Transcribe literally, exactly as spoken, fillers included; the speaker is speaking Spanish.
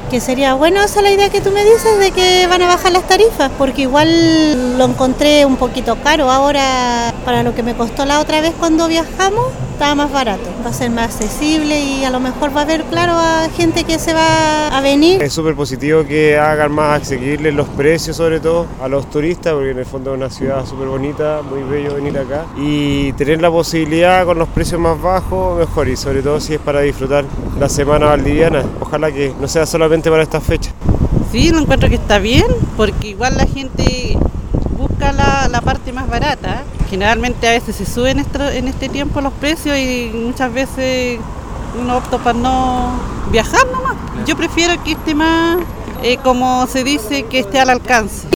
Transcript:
Que sería bueno esa la idea que tú me dices de que van a bajar las tarifas, porque igual lo encontré un poquito caro ahora para lo que me costó la otra vez cuando viajamos, estaba más barato, va a ser más accesible y a lo mejor va a haber, claro, a gente que se va a venir. Es súper positivo que hagan más accesibles los precios, sobre todo a los turistas, porque en el fondo es una ciudad súper bonita, muy bello venir acá y tener la posibilidad con los precios más bajos, mejor, y sobre todo si es para disfrutar la semana valdiviana. Ojalá que no sea solamente para esta fecha. Sí, lo encuentro que está bien, porque igual la gente busca la, la parte más barata. Generalmente a veces se suben esto, en este tiempo los precios y muchas veces uno opta para no viajar nomás. Yo prefiero que esté más, eh, como se dice, que esté al alcance.